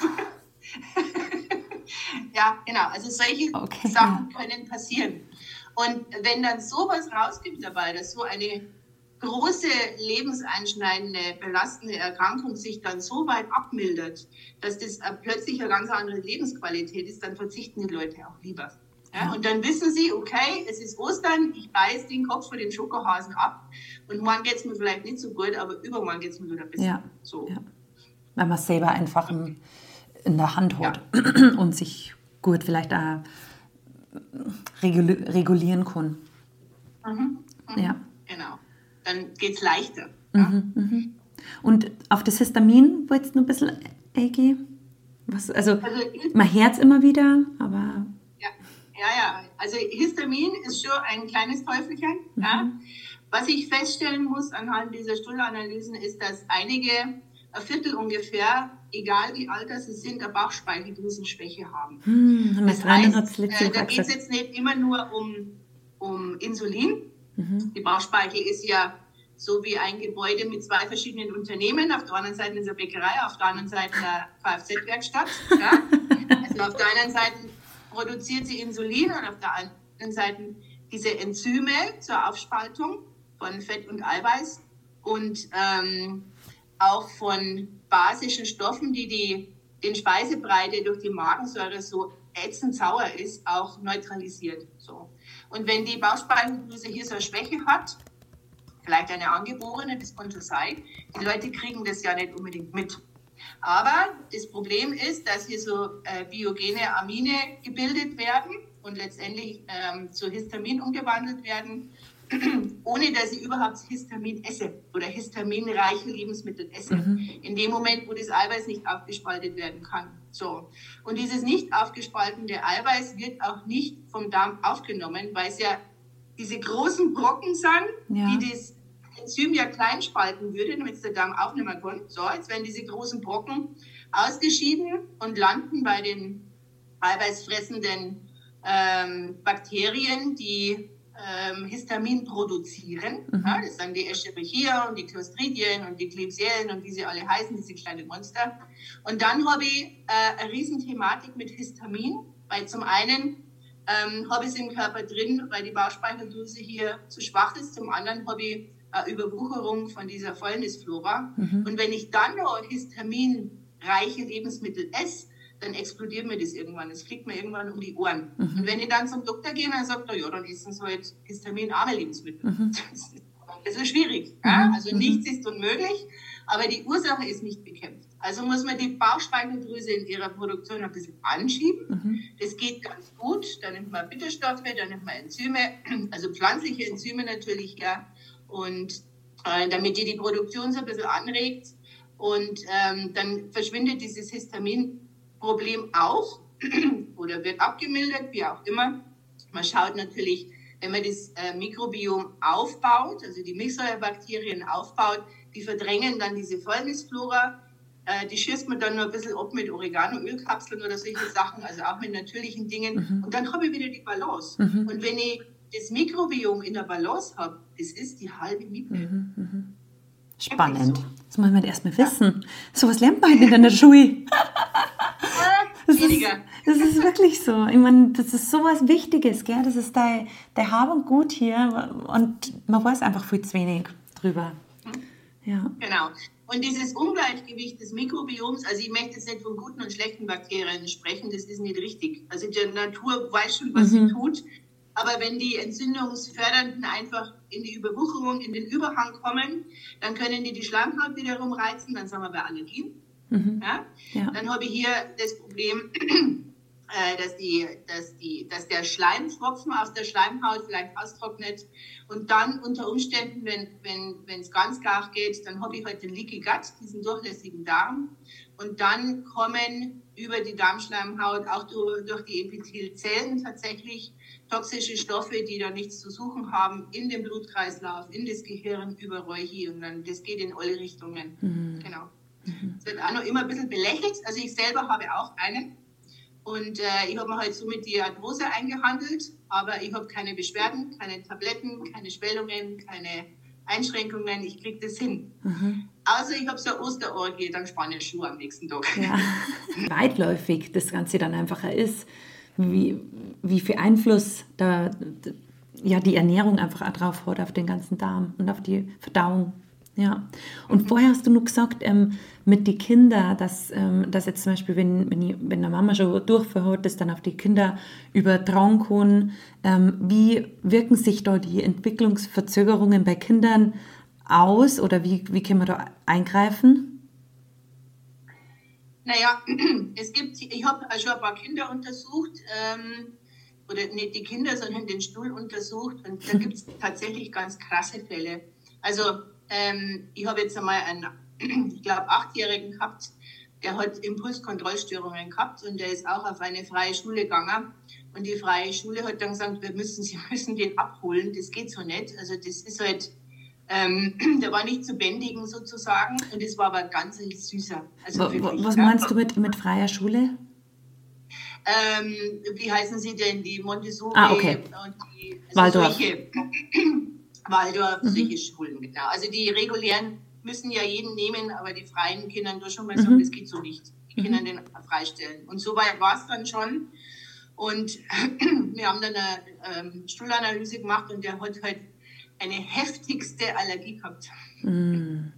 Ja, genau. Also solche Sachen können passieren. Und wenn dann sowas rausgibt dabei, dass so eine große, lebenseinschneidende, belastende Erkrankung sich dann so weit abmildert, dass das plötzlich eine ganz andere Lebensqualität ist, dann verzichten die Leute auch lieber. Ja, und dann wissen sie, okay, es ist Ostern, ich beiß den Kopf von den Schokohasen ab und morgen geht es mir vielleicht nicht so gut, aber übermorgen geht es mir wieder besser. Ja. So. Ja. Weil man es selber einfach in der Hand hat und sich gut vielleicht auch regulieren kann. Ja. Genau. Dann geht es leichter. Und auf das Histamin wolltest du noch ein bisschen eingehen? Also man hört es immer wieder, aber... Ja. Also Histamin ist schon ein kleines Teufelchen. Ja. Was ich feststellen muss anhand dieser Stuhlanalysen ist, dass einige, ein Viertel ungefähr, egal wie alt sie sind, eine Bauchspeicheldrüsenschwäche haben. Das heißt, da geht es jetzt nicht immer nur um Insulin. Die Bauchspeichel ist ja so wie ein Gebäude mit 2 verschiedenen Unternehmen. Auf der anderen Seite ist eine Bäckerei, auf der anderen Seite eine Kfz-Werkstatt. Ja? Also auf der einen Seite produziert sie Insulin und auf der anderen Seite diese Enzyme zur Aufspaltung von Fett und Eiweiß und auch von basischen Stoffen, die den Speisebreite durch die Magensäure so ätzend sauer ist, auch neutralisiert. So. Und wenn die Bauchspeicheldrüse hier so eine Schwäche hat, vielleicht eine angeborene, das kann schon sein, die Leute kriegen das ja nicht unbedingt mit. Aber das Problem ist, dass hier so biogene Amine gebildet werden und letztendlich zu Histamin umgewandelt werden, ohne dass ich überhaupt Histamin esse oder histaminreiche Lebensmittel esse. In dem Moment, wo das Eiweiß nicht aufgespaltet werden kann. So. Und dieses nicht aufgespaltene Eiweiß wird auch nicht vom Darm aufgenommen, weil es ja diese großen Brocken sind, die das Enzym ja klein spalten würde, damit es der Darm aufnehmen kann. So, jetzt werden diese großen Brocken ausgeschieden und landen bei den eiweißfressenden Bakterien, die Histamin produzieren. Ja, das sind die Escherichia und die Clostridien und die Klebsiellen und wie sie alle heißen, diese kleinen Monster. Und dann habe ich eine Riesenthematik mit Histamin, weil zum einen habe ich es im Körper drin, weil die Bauchspeicheldrüse hier zu schwach ist. Zum anderen habe ich eine Überwucherung von dieser Fäulnisflora. Und wenn ich dann noch histaminreiche Lebensmittel esse, dann explodiert mir das irgendwann. Es fliegt mir irgendwann um die Ohren. Und wenn ich dann zum Doktor gehe, dann sagt er, ja, dann essen Sie halt histaminarme Lebensmittel. Das ist ein bisschen schwierig. Ja? Also nichts ist unmöglich, aber die Ursache ist nicht bekämpft. Also muss man die Bauchspeicheldrüse in ihrer Produktion ein bisschen anschieben. Das geht ganz gut. Dann nimmt man Bitterstoffe, dann nimmt man Enzyme, also pflanzliche Enzyme natürlich, ja. Und damit die Produktion so ein bisschen anregt und dann verschwindet dieses Histaminproblem auch oder wird abgemildert, wie auch immer. Man schaut natürlich, wenn man das Mikrobiom aufbaut, also die Milchsäurebakterien aufbaut, die verdrängen dann diese Fäulnisflora, die schießt man dann noch ein bisschen ab mit Oregano-Ölkapseln oder solche Sachen, also auch mit natürlichen Dingen. Und dann habe ich wieder die Balance. Und wenn ich das Mikrobiom in der Balance habe, das ist die halbe Miete. Spannend. Das muss man erstmal wissen. So was lernt man halt nicht in der Schule. Das ist wirklich so. Ich meine, das ist so was Wichtiges, gell? Das ist dein Hab und Gut hier und man weiß einfach viel zu wenig drüber. Ja. Genau. Und dieses Ungleichgewicht des Mikrobioms, also ich möchte jetzt nicht von guten und schlechten Bakterien sprechen, das ist nicht richtig. Also die Natur weiß schon, was sie tut. Aber wenn die Entzündungsfördernden einfach in die Überwucherung, in den Überhang kommen, dann können die Schleimhaut wiederum reizen, dann sind wir bei Allergien. Ja? Dann habe ich hier das Problem, dass der Schleimtropfen aus der Schleimhaut vielleicht austrocknet und dann unter Umständen, wenn es ganz gar geht, dann habe ich halt den Leaky Gut, diesen durchlässigen Darm und dann kommen über die Darmschleimhaut auch durch die Epithelzellen tatsächlich toxische Stoffe, die da nichts zu suchen haben, in den Blutkreislauf, in das Gehirn, überall hier und dann, das geht in alle Richtungen. Genau. Es wird auch noch immer ein bisschen belächelt, also ich selber habe auch einen. Und ich habe mir halt so mit die Arthrose eingehandelt, aber ich habe keine Beschwerden, keine Tabletten, keine Schwellungen, keine Einschränkungen, ich kriege das hin. Außer ich habe so eine Osterorgie, dann spanne ich Schuhe am nächsten Tag. Ja. Weitläufig das Ganze dann einfach ist, wie viel Einfluss da die Ernährung einfach auch drauf hat, auf den ganzen Darm und auf die Verdauung. Ja, und vorher hast du nur gesagt, mit den Kindern, dass jetzt zum Beispiel, wenn eine Mama schon Durchfall hat, das dann auf die Kinder übertragen kann. Wie wirken sich da die Entwicklungsverzögerungen bei Kindern aus oder wie können wir da eingreifen? Naja, ich habe schon ein paar Kinder untersucht, oder nicht die Kinder, sondern den Stuhl untersucht und da gibt es tatsächlich ganz krasse Fälle. Also ich habe jetzt einmal einen, ich glaube, 8-Jährigen gehabt, der hat Impulskontrollstörungen gehabt und der ist auch auf eine freie Schule gegangen. Und die freie Schule hat dann gesagt, Sie müssen den abholen, das geht so nicht. Also das ist halt, der war nicht zu bändigen sozusagen und das war aber ganz süßer. Also wirklich, was meinst du mit freier Schule? Wie heißen sie denn, die Montessori okay. und die Waldorf. Waldorf, solche Schulen, genau. Also die regulären müssen ja jeden nehmen, aber die freien Kindern da schon mal sagen, das geht so nicht. Die Kinder den freistellen. Und so weit war es dann schon. Und wir haben dann eine Stuhlanalyse gemacht und der hat halt eine heftigste Allergie gehabt. Und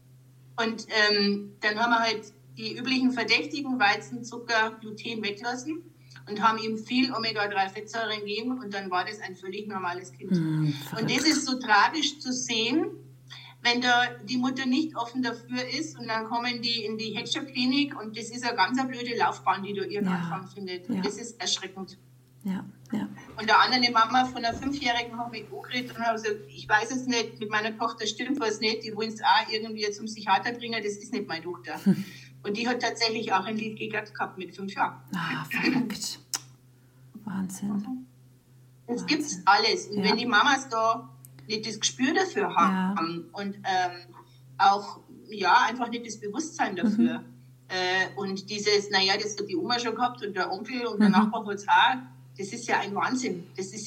dann haben wir halt die üblichen Verdächtigen, Weizen, Zucker, Gluten weglassen und haben ihm viel Omega-3-Fettsäuren gegeben und dann war das ein völlig normales Kind. Und das ist so tragisch zu sehen, wenn da die Mutter nicht offen dafür ist und dann kommen die in die Heckscher-Klinik und das ist eine ganz blöde Laufbahn, die da ihren Anfang findet. Und das ist erschreckend. Ja. Und der andere Mama von einer 5-Jährigen hat mich angeredet und hat gesagt, ich weiß es nicht, mit meiner Tochter stimmt was nicht, die wollen es auch irgendwie zum Psychiater bringen, das ist nicht meine Tochter. Und die hat tatsächlich auch ein Leaky Gut gehabt mit 5 Jahren. Verrückt. Wahnsinn. Das gibt's alles. Und wenn die Mamas da nicht das Gespür dafür haben und auch einfach nicht das Bewusstsein dafür und dieses, das hat die Oma schon gehabt und der Onkel und der Nachbar hat es auch, das ist ja ein Wahnsinn. Das ist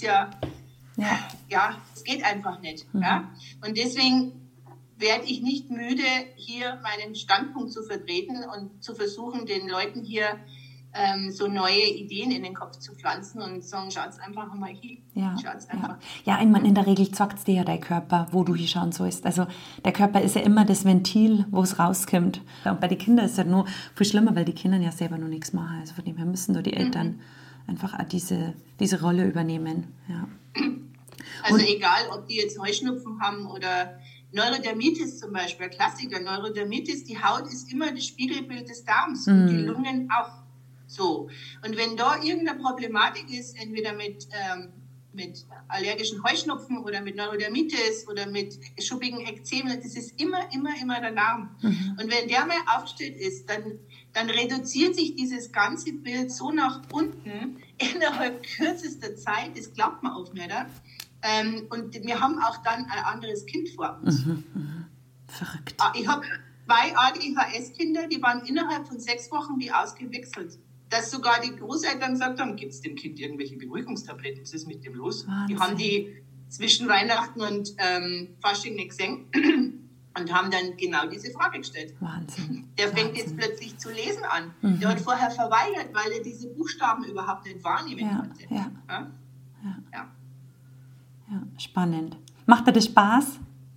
das geht einfach nicht. Ja? Und deswegen werde ich nicht müde, hier meinen Standpunkt zu vertreten und zu versuchen, den Leuten hier so neue Ideen in den Kopf zu pflanzen und sagen, schaut's einfach mal hin. Schaut's einfach. Ja, ich meine, in der Regel zeigt es dir ja dein Körper, wo du hinschauen sollst. Also der Körper ist ja immer das Ventil, wo es rauskommt. Und bei den Kindern ist es ja nur viel schlimmer, weil die Kinder ja selber noch nichts machen. Also von dem her müssen nur die Eltern einfach auch diese Rolle übernehmen. Ja. Also egal, ob die jetzt Heuschnupfen haben oder Neurodermitis zum Beispiel, Klassiker, Neurodermitis, die Haut ist immer das Spiegelbild des Darms und die Lungen auch so. Und wenn da irgendeine Problematik ist, entweder mit allergischen Heuschnupfen oder mit Neurodermitis oder mit schuppigen Ekzemen, das ist immer der Darm. Und wenn der mal aufgestellt ist, dann reduziert sich dieses ganze Bild so nach unten innerhalb kürzester Zeit, das glaubt man auch nicht. Und wir haben auch dann ein anderes Kind vor uns. Verrückt. Ich habe 2 ADHS-Kinder, die waren innerhalb von 6 Wochen wie ausgewechselt. Dass sogar die Großeltern gesagt haben, gibt es dem Kind irgendwelche Beruhigungstabletten, was ist mit dem los? Wahnsinn. Die haben die zwischen Weihnachten und Fasching nicht gesehen und haben dann genau diese Frage gestellt. Wahnsinn. Der fängt jetzt plötzlich zu lesen an. Der hat vorher verweigert, weil er diese Buchstaben überhaupt nicht wahrnehmen konnte. Ja, spannend. Macht dir das Spaß?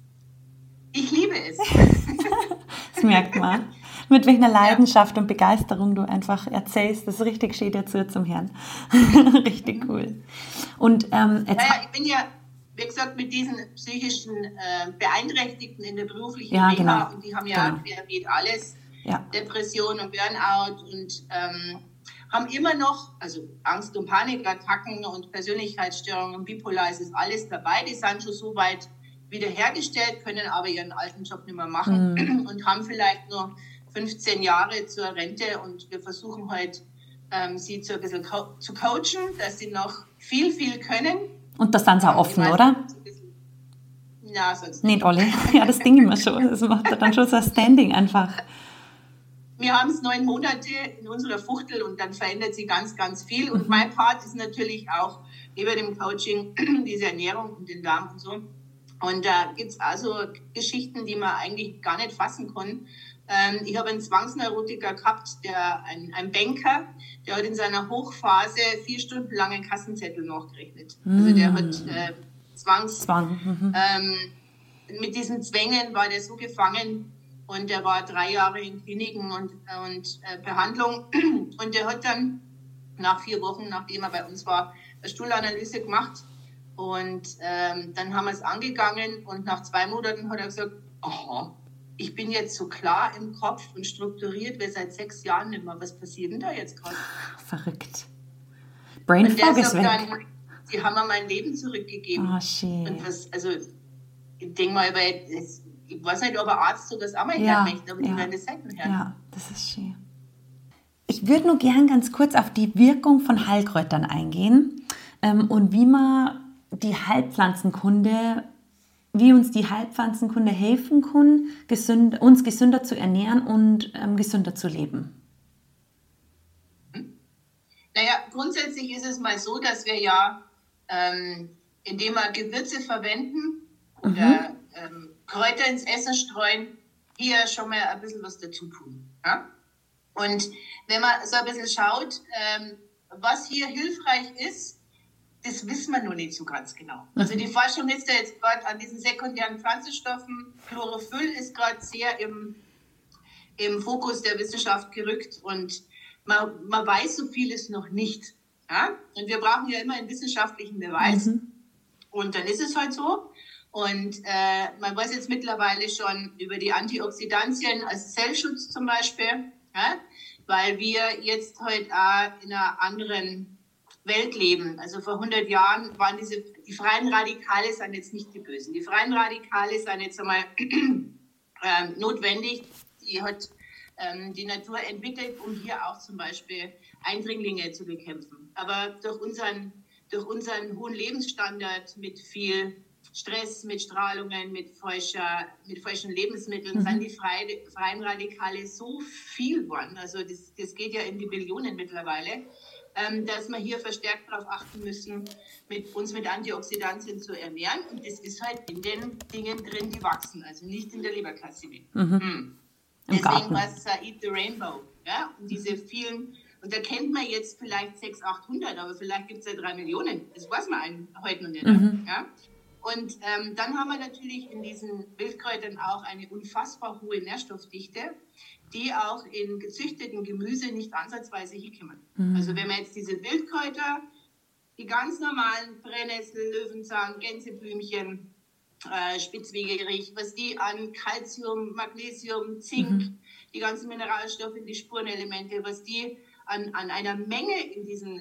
Ich liebe es. Das merkt man. Mit welcher Leidenschaft und Begeisterung du einfach erzählst, das ist richtig schön dazu zum Hören. Richtig cool. Und ich bin ja, wie gesagt, mit diesen psychischen Beeinträchtigten in der beruflichen Reha und die haben querbeet alles, Depression und Burnout und haben immer noch, also Angst- und Panikattacken und Persönlichkeitsstörungen, bipolar, ist alles dabei. Die sind schon so weit wiederhergestellt, können aber ihren alten Job nicht mehr machen und haben vielleicht nur 15 Jahre zur Rente und wir versuchen heute, sie ein bisschen zu coachen, dass sie noch viel können. Und das sind sie auch offen, oder? Ja, sonst nicht alle. Ja, das Ding immer schon. Das macht dann schon so ein Standing einfach. Wir haben es 9 Monate in unserer Fuchtel und dann verändert sie ganz viel. Und mein Part ist natürlich auch neben dem Coaching diese Ernährung und den Darm und so. Und da gibt es also Geschichten, die man eigentlich gar nicht fassen kann. Ich habe einen Zwangsneurotiker gehabt, ein Banker, der hat in seiner Hochphase 4 Stunden lang einen Kassenzettel nachgerechnet. Also der hat Zwang. mit diesen Zwängen war der so gefangen und der war 3 Jahre in Kliniken und Behandlung und der hat dann nach 4 Wochen, nachdem er bei uns war, eine Stuhlanalyse gemacht und dann haben wir es angegangen und nach 2 Monaten hat er gesagt, aha, ich bin jetzt so klar im Kopf und strukturiert wie seit 6 Jahren nicht mehr. Was passiert denn da jetzt gerade? Verrückt. Brain Fog ist weg. Dann, sie haben mir mein Leben zurückgegeben. Ah, schön. Und also ich denke mal, ich weiß nicht, ob ein Arzt sowas auch mal hören möchte, aber die werden das selten hören. Ja, das ist schön. Ich würde nur gern ganz kurz auf die Wirkung von Heilkräutern eingehen und wie uns die Heilpflanzenkunde helfen kann, uns gesünder zu ernähren und gesünder zu leben. Naja, grundsätzlich ist es mal so, dass wir ja, indem wir Gewürze verwenden oder Kräuter ins Essen streuen, hier schon mal ein bisschen was dazu tun. Ja? Und wenn man so ein bisschen schaut, was hier hilfreich ist, das wissen wir noch nicht so ganz genau. Also die Forschung ist ja jetzt gerade an diesen sekundären Pflanzenstoffen. Chlorophyll ist gerade sehr im Fokus der Wissenschaft gerückt und man weiß so vieles noch nicht. Ja? Und wir brauchen ja immer einen wissenschaftlichen Beweis. Und dann ist es halt so. Und man weiß jetzt mittlerweile schon über die Antioxidantien als Zellschutz zum Beispiel, ja? Weil wir jetzt heute auch in einer anderen Welt leben. Also vor 100 Jahren waren die freien Radikale sind jetzt nicht die Bösen. Die freien Radikale sind jetzt einmal notwendig. Die hat die Natur entwickelt, um hier auch zum Beispiel Eindringlinge zu bekämpfen. Aber durch unseren hohen Lebensstandard mit viel Stress, mit Strahlungen, mit falschen Lebensmitteln sind die freien Radikale so viel geworden. Also das geht ja in die Billionen mittlerweile, dass wir hier verstärkt darauf achten müssen, uns mit Antioxidantien zu ernähren. Und das ist halt in den Dingen drin, die wachsen, also nicht in der Leberklasse. Deswegen war es Eat the Rainbow. Ja? Und diese vielen, und da kennt man jetzt vielleicht 600, 800, aber vielleicht gibt es ja 3 Millionen. Das weiß man heute noch nicht. Ja? Und dann haben wir natürlich in diesen Wildkräutern auch eine unfassbar hohe Nährstoffdichte, die auch in gezüchteten Gemüse nicht ansatzweise hinkommen. Also wenn man jetzt diese Wildkräuter, die ganz normalen Brennnessel, Löwenzahn, Gänseblümchen, Spitzwegerich, was die an Calcium, Magnesium, Zink, die ganzen Mineralstoffe, die Spurenelemente, was die an einer Menge in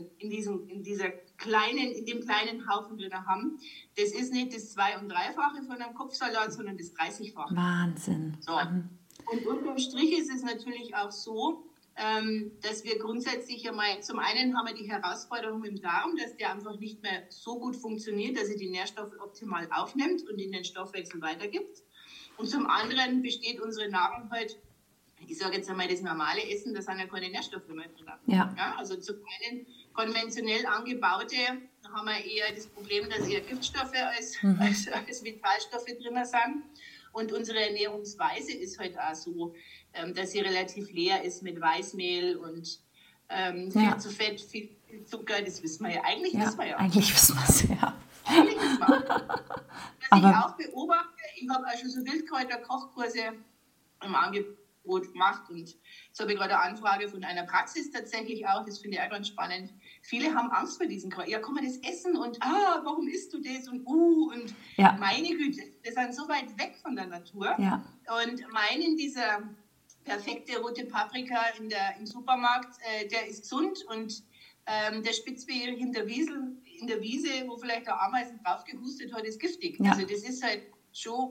dem kleinen Haufen drin haben, das ist nicht das 2- und 3-fache von einem Kopfsalat, sondern das 30-fache. Wahnsinn. So. Und unterm Strich ist es natürlich auch so, dass wir grundsätzlich einmal, zum einen haben wir die Herausforderung im Darm, dass der einfach nicht mehr so gut funktioniert, dass er die Nährstoffe optimal aufnimmt und in den Stoffwechsel weitergibt. Und zum anderen besteht unsere Nahrung halt, ich sage jetzt einmal das normale Essen, da sind ja keine Nährstoffe mehr drin. Ja, also zum einen konventionell angebaute haben wir eher das Problem, dass eher Giftstoffe als Vitalstoffe drin sind. Und unsere Ernährungsweise ist halt auch so, dass sie relativ leer ist mit Weißmehl und viel zu Fett, viel Zucker. Das wissen wir ja. Eigentlich wissen wir ja. Eigentlich wissen wir es, ja. Eigentlich wissen wir es. Was ich auch beobachte, ich habe auch schon so Wildkräuter-Kochkurse im Angebot gemacht und jetzt habe ich gerade eine Anfrage von einer Praxis tatsächlich auch, das finde ich auch ganz spannend. Viele haben Angst vor diesen Kräutern. Ja, kann man das essen und warum isst du das und meine Güte, das sind so weit weg von der Natur und meinen dieser perfekte rote Paprika im Supermarkt, der ist gesund und der Spitzwegerich in der Wiese, wo vielleicht der Ameisen drauf gehustet hat, ist giftig. Ja. Also das ist halt schon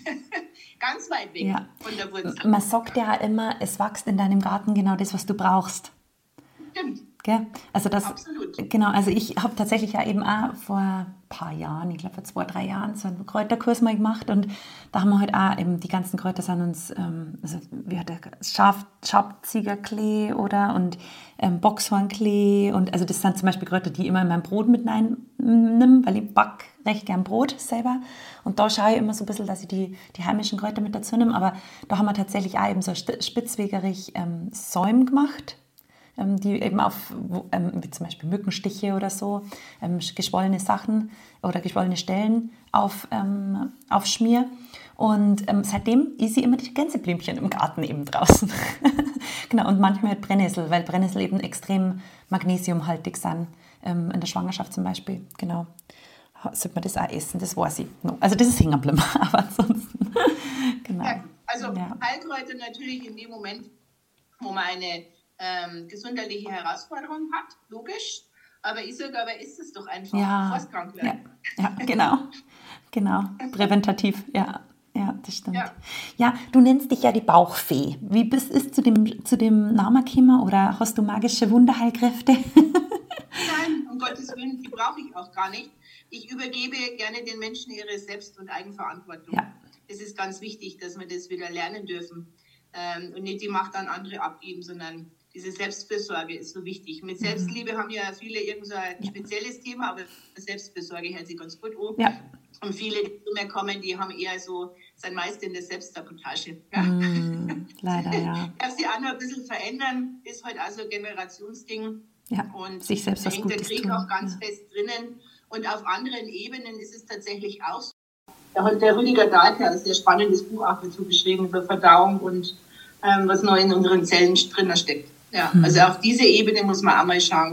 ganz weit weg von der Wurzel. Man sagt ja immer, es wächst in deinem Garten genau das, was du brauchst. Stimmt. Gell? Also das, absolut. Genau, also ich habe tatsächlich ja eben auch vor ein paar Jahren, ich glaube vor 2, 3 Jahren, so einen Kräuterkurs mal gemacht und da haben wir halt auch eben die ganzen Kräuter sind uns, also wie hat der Schafziegerklee und Boxhornklee und also das sind zum Beispiel Kräuter, die ich immer in mein Brot mit reinnehme, weil ich back recht gern Brot selber und da schaue ich immer so ein bisschen, dass ich die heimischen Kräuter mit dazu nehme, aber da haben wir tatsächlich auch eben so Spitzwegerich Säumen gemacht, die eben auf, wie zum Beispiel Mückenstiche oder so, geschwollene Sachen oder geschwollene Stellen aufschmier. Und seitdem esse ich immer die Gänseblümchen im Garten eben draußen. Genau, und manchmal halt Brennnessel, weil Brennnessel eben extrem magnesiumhaltig sind. In der Schwangerschaft zum Beispiel, genau. Sollte man das auch essen, das weiß ich. No. Also das ist hängen geblieben, aber ansonsten, genau. Ja, also Heilkräuter natürlich in dem Moment, wo man eine gesundheitliche Herausforderung hat, logisch. Aber ich sage, aber ist es doch einfach, bevor es krank wird. Ja, genau. Präventativ, ja, das stimmt. Ja, du nennst dich ja die Bauchfee. Wie bist du zu dem Namen gekommen oder hast du magische Wunderheilkräfte? Nein, um Gottes Willen, die brauche ich auch gar nicht. Ich übergebe gerne den Menschen ihre Selbst- und Eigenverantwortung. Ja. Es ist ganz wichtig, dass wir das wieder lernen dürfen und nicht die Macht an andere abgeben, sondern diese Selbstfürsorge ist so wichtig. Mit Selbstliebe haben ja viele irgend so ein spezielles Thema, aber Selbstfürsorge hält sich ganz gut an. Ja. Und viele, die zu mir kommen, die haben eher so, sind meist in der Selbstsabotage. Ja. Leider, ja. Ich darf sie auch noch ein bisschen verändern, ist halt auch so ein Generationsding. Ja, und sich selbst was Gutes der Krieg tun. Auch ganz fest drinnen. Und auf anderen Ebenen ist es tatsächlich auch so. Da hat der Rüdiger Dahlke ein sehr spannendes Buch auch dazu geschrieben über Verdauung und was neu in unseren Zellen drin steckt. Ja, also auf diese Ebene muss man auch mal schauen.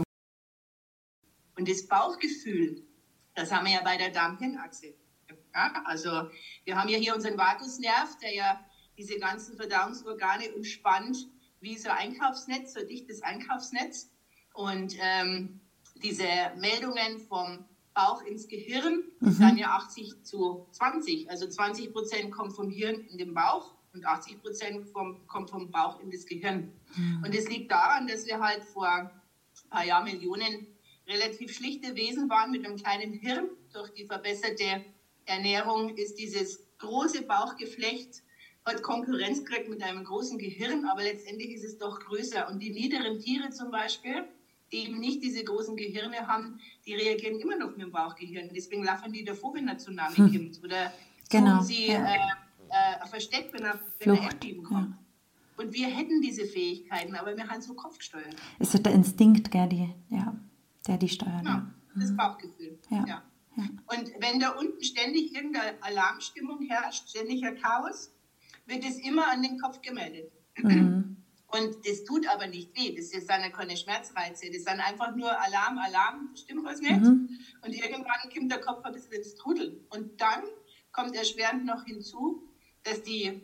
Und das Bauchgefühl, das haben wir ja bei der Darm-Hirn-Achse. Ja, also wir haben ja hier unseren Vagusnerv, der ja diese ganzen Verdauungsorgane umspannt, wie so ein Einkaufsnetz, so ein dichtes Einkaufsnetz. Und diese Meldungen vom Bauch ins Gehirn sind ja 80:20. Also 20% kommt vom Hirn in den Bauch und 80% kommt vom Bauch in das Gehirn. Und das liegt daran, dass wir halt vor ein paar Jahrmillionen relativ schlichte Wesen waren mit einem kleinen Hirn. Durch die verbesserte Ernährung ist dieses große Bauchgeflecht, hat Konkurrenz gekriegt mit einem großen Gehirn, aber letztendlich ist es doch größer. Und die niederen Tiere zum Beispiel, die eben nicht diese großen Gehirne haben, die reagieren immer noch mit dem Bauchgehirn. Deswegen laufen die davor, wenn ein Tsunami kommt. Oder suchen sie versteckt, wenn ein Erdbeben kommt. Ja. Und wir hätten diese Fähigkeiten, aber wir haben so kopfgesteuert. Es ist der Instinkt, der die steuert. Ja, das Bauchgefühl. Ja. Und wenn da unten ständig irgendeine Alarmstimmung herrscht, ständiger Chaos, wird es immer an den Kopf gemeldet. Und das tut aber nicht weh. Das sind ja keine Schmerzreize. Das sind einfach nur Alarm, stimmt was nicht. Und irgendwann kommt der Kopf ein bisschen ins Trudeln. Und dann kommt erschwerend noch hinzu, dass die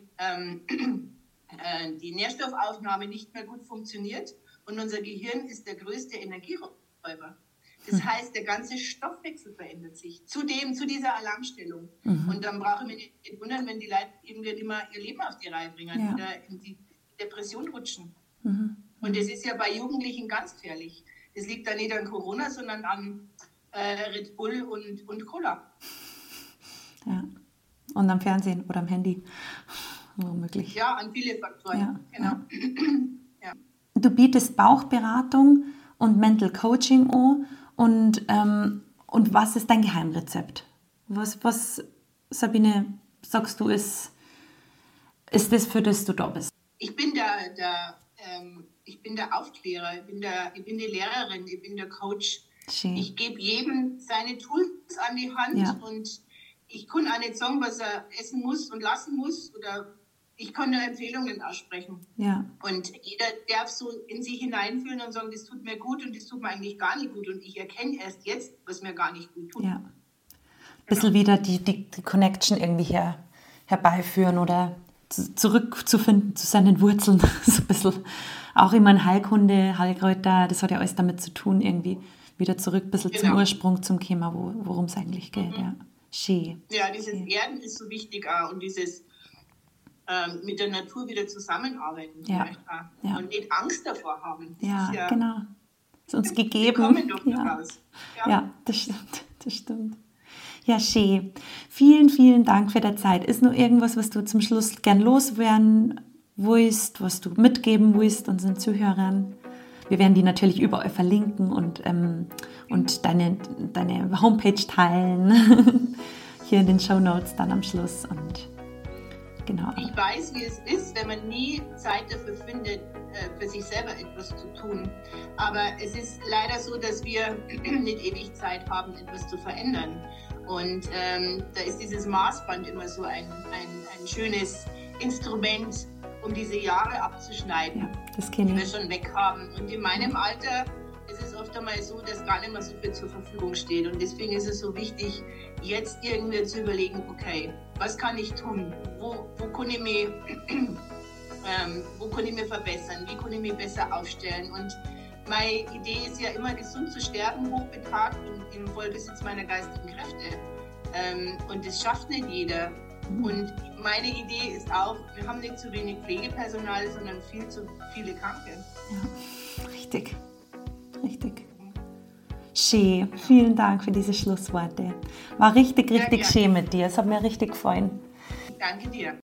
Nährstoffaufnahme nicht mehr gut funktioniert. Und unser Gehirn ist der größte Energieräuber. Das heißt, der ganze Stoffwechsel verändert sich zu dieser Alarmstellung. Und dann brauche ich mich nicht wundern, wenn die Leute eben nicht immer ihr Leben auf die Reihe bringen oder in die Depression rutschen. Und das ist ja bei Jugendlichen ganz gefährlich. Das liegt da nicht an Corona, sondern an Red Bull und Cola. Ja, und am Fernsehen oder am Handy. Womöglich. Ja, an viele Faktoren. Ja, genau. Ja. Du bietest Bauchberatung und Mental Coaching an. Und was ist dein Geheimrezept? Was, Sabine, sagst du, ist das, für das du da bist? Ich bin der Aufklärer, ich bin die Lehrerin, ich bin der Coach. Schön. Ich gebe jedem seine Tools an die Hand und ich kann auch nicht sagen, was er essen muss und lassen muss, oder ich kann nur Empfehlungen aussprechen. Ja. Und jeder darf so in sich hineinfühlen und sagen, das tut mir gut und das tut mir eigentlich gar nicht gut. Und ich erkenne erst jetzt, was mir gar nicht gut tut. Ja. Ein bisschen wieder die Connection irgendwie herbeiführen oder zurückzufinden zu seinen Wurzeln. So ein bisschen. Auch immer ein Heilkunde, Heilkräuter, das hat ja alles damit zu tun, irgendwie wieder zurück ein bisschen zum Ursprung, zum Thema, worum es eigentlich geht. Ja, schön. Ja, dieses Erden ist so wichtig auch und dieses mit der Natur wieder zusammenarbeiten vielleicht auch. Und nicht Angst davor haben. Ja, genau. Das ist uns gegeben. Wir kommen doch nicht raus. Ja, das stimmt. Ja, schön. Vielen, vielen Dank für die Zeit. Ist noch irgendwas, was du zum Schluss gern loswerden willst, was du mitgeben willst unseren Zuhörern? Wir werden die natürlich überall verlinken und deine Homepage teilen. Hier in den Shownotes dann am Schluss. Und genau. Ich weiß, wie es ist, wenn man nie Zeit dafür findet, für sich selber etwas zu tun. Aber es ist leider so, dass wir nicht ewig Zeit haben, etwas zu verändern. Und da ist dieses Maßband immer so ein schönes Instrument, um diese Jahre abzuschneiden, die wir schon weg haben. Und in meinem Alter ist es oft einmal so, dass gar nicht mehr so viel zur Verfügung steht. Und deswegen ist es so wichtig, jetzt irgendwie zu überlegen, okay, was kann ich tun? Wo kann ich mich verbessern? Wie kann ich mich besser aufstellen? Und meine Idee ist ja immer, gesund zu sterben, hochbetagt und im Vollbesitz meiner geistigen Kräfte. Und das schafft nicht jeder. Und meine Idee ist auch, wir haben nicht zu wenig Pflegepersonal, sondern viel zu viele Kranke. Ja, richtig. Schön. Vielen Dank für diese Schlussworte. War richtig schön mit dir. Es hat mir richtig gefallen. Danke dir.